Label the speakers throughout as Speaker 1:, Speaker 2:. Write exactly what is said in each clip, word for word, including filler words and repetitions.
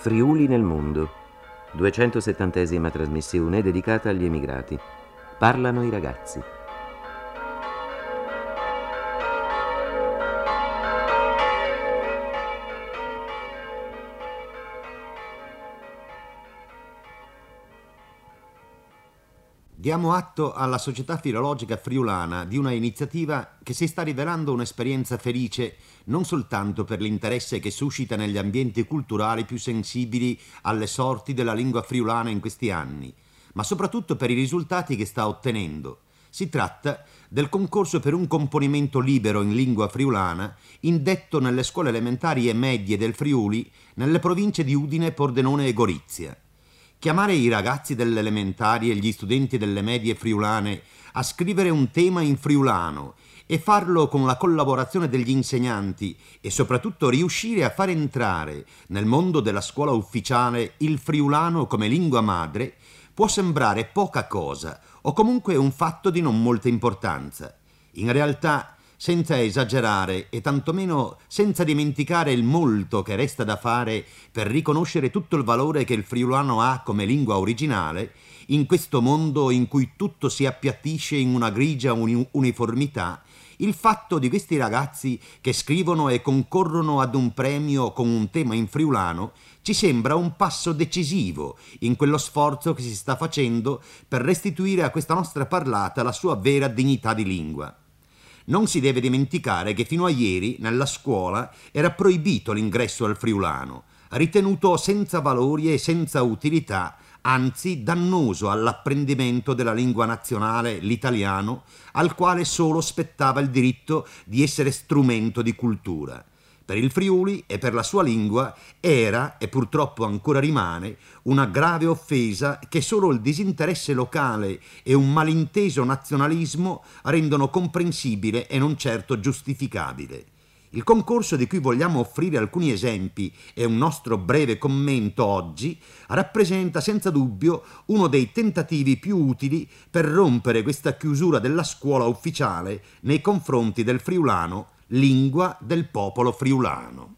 Speaker 1: Friuli nel mondo, duecentosettantesima trasmissione dedicata agli emigrati. Parlano i ragazzi.
Speaker 2: Diamo atto alla Società Filologica Friulana di una iniziativa che si sta rivelando un'esperienza felice non soltanto per l'interesse che suscita negli ambienti culturali più sensibili alle sorti della lingua friulana in questi anni, ma soprattutto per i risultati che sta ottenendo. Si tratta del concorso per un componimento libero in lingua friulana indetto nelle scuole elementari e medie del Friuli nelle province di Udine, Pordenone e Gorizia. Chiamare i ragazzi delle elementari e gli studenti delle medie friulane a scrivere un tema in friulano e farlo con la collaborazione degli insegnanti e soprattutto riuscire a far entrare nel mondo della scuola ufficiale il friulano come lingua madre può sembrare poca cosa o comunque un fatto di non molta importanza. In realtà, senza esagerare e tantomeno senza dimenticare il molto che resta da fare per riconoscere tutto il valore che il friulano ha come lingua originale, in questo mondo in cui tutto si appiattisce in una grigia uni- uniformità, il fatto di questi ragazzi che scrivono e concorrono ad un premio con un tema in friulano ci sembra un passo decisivo in quello sforzo che si sta facendo per restituire a questa nostra parlata la sua vera dignità di lingua. Non si deve dimenticare che fino a ieri nella scuola era proibito l'ingresso al friulano, ritenuto senza valori e senza utilità, anzi dannoso all'apprendimento della lingua nazionale, l'italiano, al quale solo spettava il diritto di essere strumento di cultura. Per il Friuli e per la sua lingua era, e purtroppo ancora rimane, una grave offesa che solo il disinteresse locale e un malinteso nazionalismo rendono comprensibile e non certo giustificabile. Il concorso di cui vogliamo offrire alcuni esempi e un nostro breve commento oggi rappresenta senza dubbio uno dei tentativi più utili per rompere questa chiusura della scuola ufficiale nei confronti del friulano, lingua del popolo friulano.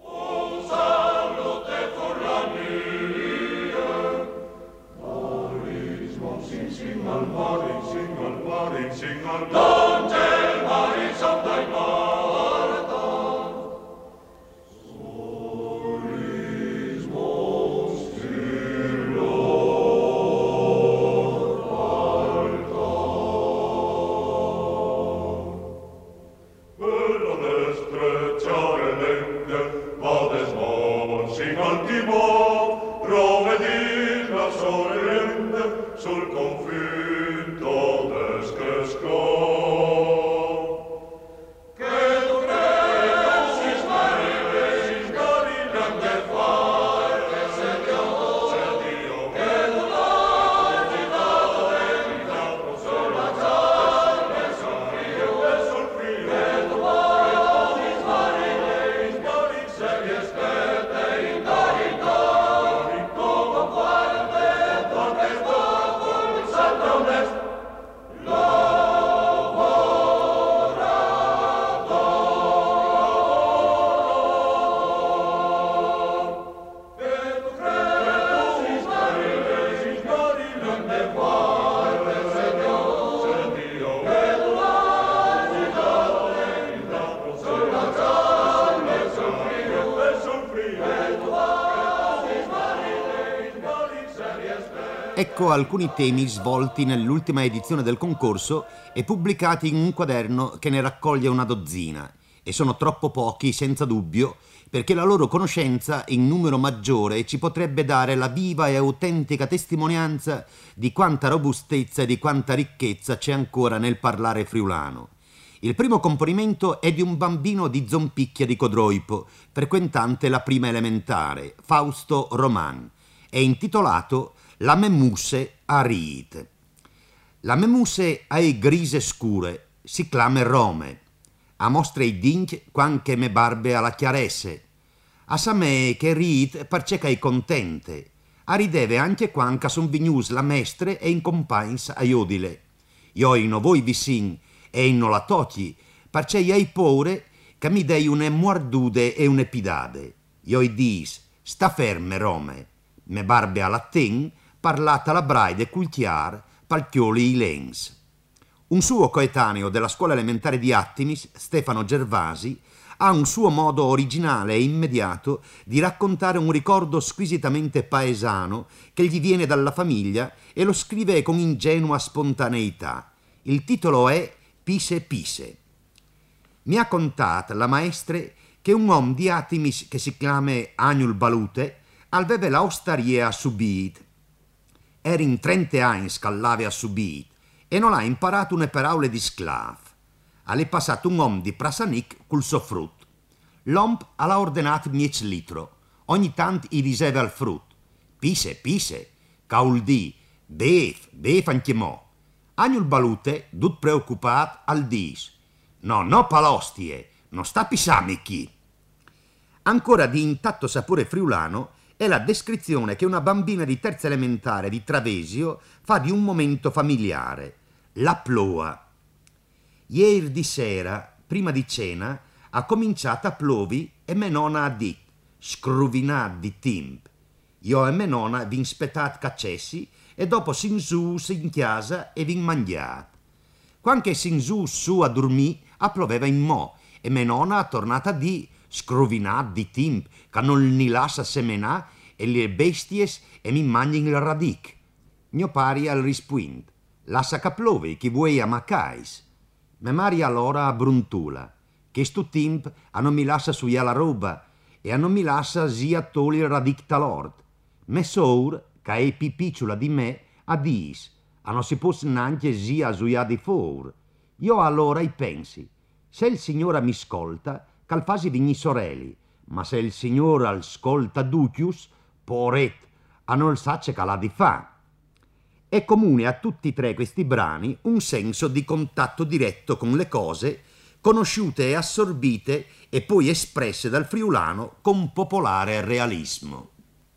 Speaker 2: Ecco alcuni temi svolti nell'ultima edizione del concorso e pubblicati in un quaderno che ne raccoglie una dozzina, e sono troppo pochi senza dubbio perché la loro conoscenza in numero maggiore ci potrebbe dare la viva e autentica testimonianza di quanta robustezza e di quanta ricchezza c'è ancora nel parlare friulano. Il primo componimento è di un bambino di Zompicchia di Codroipo, frequentante la prima elementare, Fausto Roman. È intitolato La memuse a Riit. La memuse ai grise scure, si clame Rome. A mostre i dinch quanche me barbe alla chiaresse. A sa me che Riit parceca i contente. A rideve anche quanca son vignus la mestre e in compagns a iodile. Io ino voi visin e inno la tochi, parce ai paure che mi dei une muardude e une pidade. Io i dis, sta ferme Rome, me barbe a latin, parlata la braide cultiar, palchioli i lens. Un suo coetaneo della scuola elementare di Attimis, Stefano Gervasi, ha un suo modo originale e immediato di raccontare un ricordo squisitamente paesano che gli viene dalla famiglia e lo scrive con ingenua spontaneità. Il titolo è Pise Pise. Mi ha contato la maestra che un uomo di Attimis che si chiama Agnul Balute aveva l'austaria subit. Era in trenta anni che a subit e non ha imparato une parole di sclav. Alle passato un uomo di Prasanic col suo frutto. L'uomo ha ordinato dieci litro. Ogni tanto gli diceva al frutto: Pise, pise, caul di, bef, bef anche mo. Agnul Balute, tut preoccupato, al dis: No, no palostie, non sta pisami chi. Ancora di intatto sapore friulano è la descrizione che una bambina di terza elementare di Travesio fa di un momento familiare, la ploa. Ieri di sera, prima di cena, ha cominciato a plovi e me nonna ha dit, scruvinat di timp. Io e me nonna vin spettat caccessi e dopo sin su in chiesa e vin mangiat. Quando sin su su a dormì, a ploveva in mo e me nonna ha tornato a di scruvinat di timp, che non ni lascia semenà e le besties e mi mangin il radic. Mio pari al rispuint, lascia che plove, chi vuoi a macais. Me mari allora a bruntula, che stu timp a non mi lascia suia la roba e a non mi lascia sia toli il radic talord. Me sour, che è pipicciula di me, a dis, a non si può neanche sia suia di for. Io allora i pensi, se il signora mi ascolta, cal fasi vigni sorelli, ma se il signore ascolta ducius, poret, a non sace che l'ha di fa. È comune a tutti e tre questi brani un senso di contatto diretto con le cose, conosciute e assorbite e poi espresse dal friulano con popolare realismo.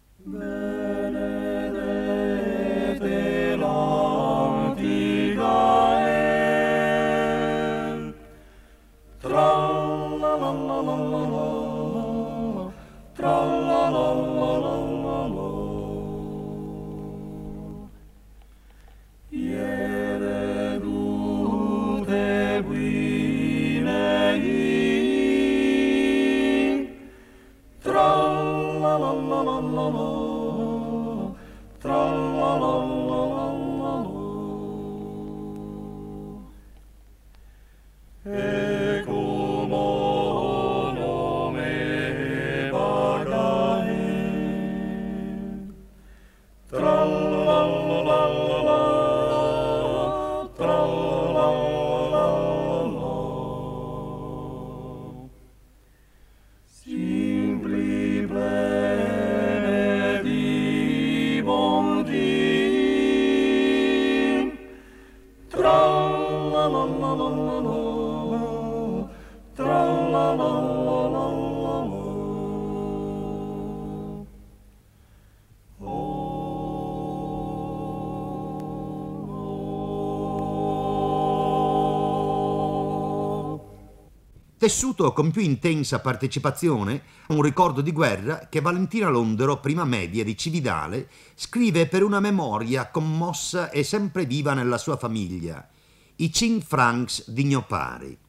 Speaker 2: Tessuto con più intensa partecipazione a un ricordo di guerra che Valentina Londero, prima media di Cividale, scrive per una memoria commossa e sempre viva nella sua famiglia, i cinque francs di mio pari.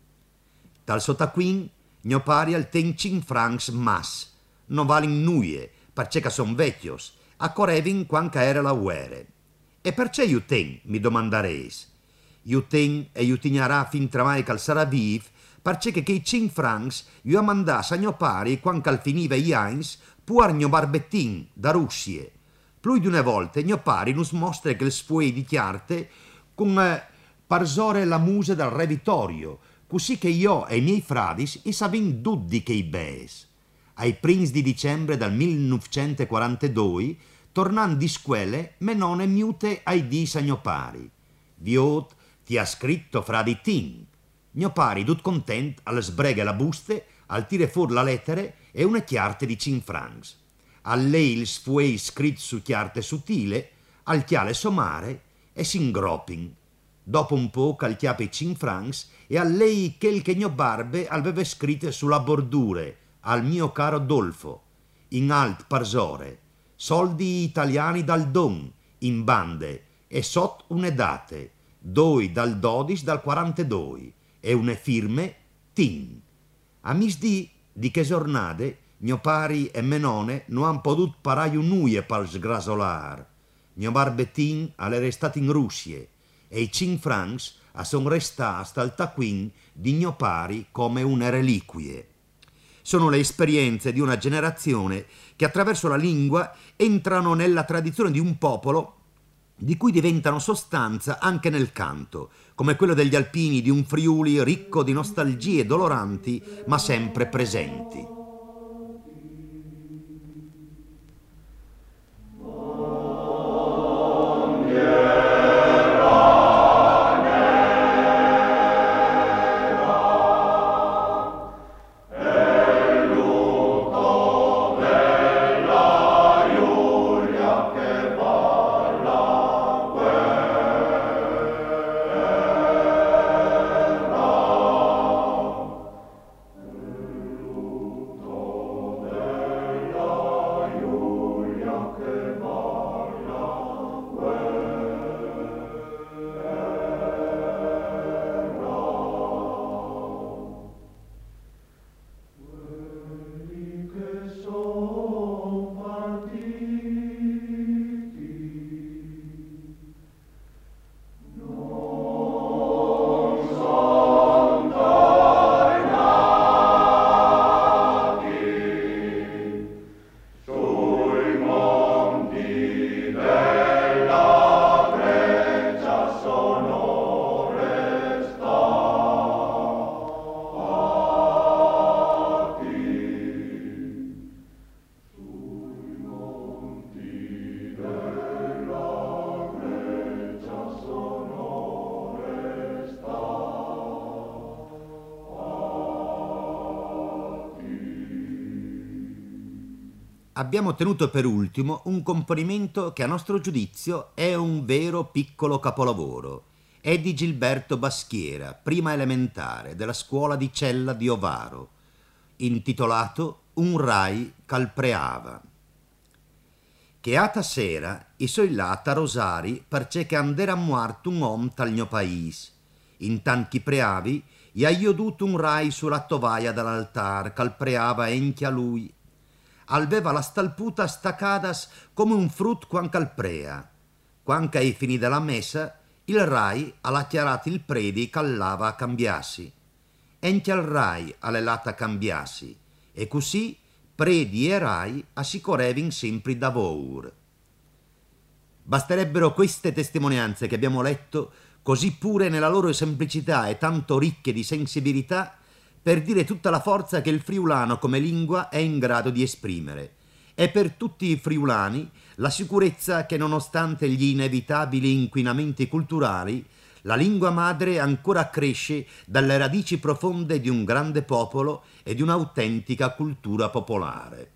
Speaker 2: Tal sotaquin, mio pari al ten cinque francs mas, non valen nuie, perché son vecchios, a correvin quanca era la uere. E perché io ten, mi domandareis? Io ten e io tignarà fin tramai cal sarà viv, perché che i cinque francs io mandasse a mio pari quando al finiva i ains puar mio barbettin da Russie. Più di una volta mio pari nus mostra che le sfuei di chiarte con eh, parsore la muse del re Vittorio, così che io e i miei fradis i savin duddi che i bes. Ai primi di dicembre del millenovecentoquarantadue, tornando di scuole, me nonne miute ai dis a mio pari. Viot ti ha scritto fra di tin. Mio pari, tut content, alle sbreghe la buste, al tire fuori la lettere e una chiarte di cinque francs. A lei il sfuei scritto su chiarte sottile, al chiale somare e s'ingropin. Dopo un po' cal chiape i cinque francs e a lei quel che mio barbe aveva scritto sulla bordure, al mio caro Dolfo. in alt parsore, soldi italiani dal don, in bande, e sot un'edate, doi dal dodici dal quarantadue, e une firme, tin. A misdì di che giornate, mio pari e menone non han potuto parai un nuie pal sgrasolar. Mio barbetin alle restato in Russia, e i cin francs a son restati al taccuin di mio pari come une reliquie. Sono le esperienze di una generazione che attraverso la lingua entrano nella tradizione di un popolo di cui diventano sostanza anche nel canto, come quello degli alpini di un Friuli ricco di nostalgie doloranti ma sempre presenti. Abbiamo tenuto per ultimo un componimento che a nostro giudizio è un vero piccolo capolavoro. È di Gilberto Baschiera, prima elementare, della scuola di Cella di Ovaro, intitolato Un rai ch'al preava. Che ata sera i soi lata rosari perché che andera muarto un om tal mio país. In tanchi preavi gli ha io duto un rai sulla tovaia dall'altar ch'al preava enchi a lui. Alveva la stalputa staccadas come un frut quan calprea. Quanca ai fini della messa, il rai alla chiarati il predi callava a cambiassi. Enchi al rai alle lata cambiassi, e così predi e rai assicurevin sempre da voir. Basterebbero queste testimonianze che abbiamo letto, così pure nella loro semplicità e tanto ricche di sensibilità, per dire tutta la forza che il friulano come lingua è in grado di esprimere, e per tutti i friulani la sicurezza che nonostante gli inevitabili inquinamenti culturali, la lingua madre ancora cresce dalle radici profonde di un grande popolo e di un'autentica cultura popolare.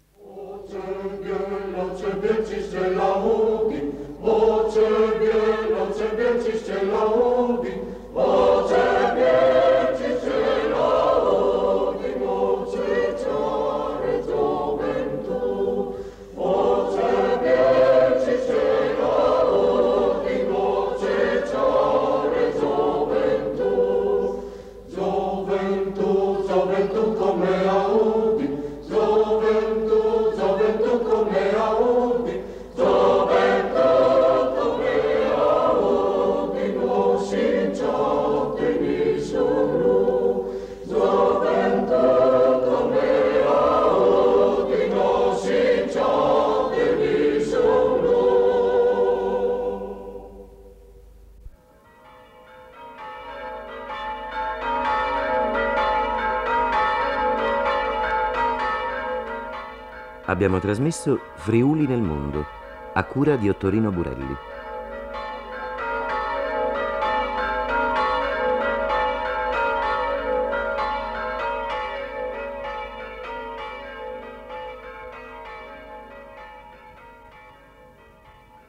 Speaker 1: Abbiamo trasmesso Friuli nel mondo, a cura di Ottorino Burelli.